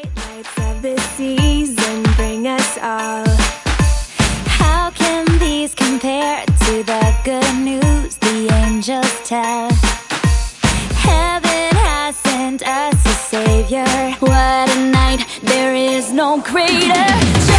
bright lights of the season bring us all. How can these compare to the good news the angels tell? Heaven has sent us a savior. What a night, there is no greater.